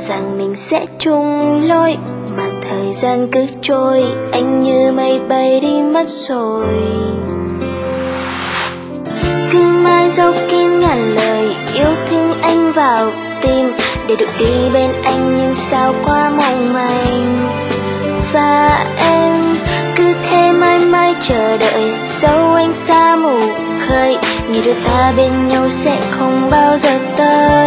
rằng mình sẽ chung lối, mà thời gian cứ trôi, anh như mây bay đi mất rồi. Cứ mãi dấu kín ngàn lời yêu thương anh vào tim, để được đi bên anh nhưng sao quá mong manh. Và em cứ thế mãi mãi chờ đợi, dẫu anh xa mù khơi, nghĩ đôi ta bên nhau sẽ không bao giờ tới.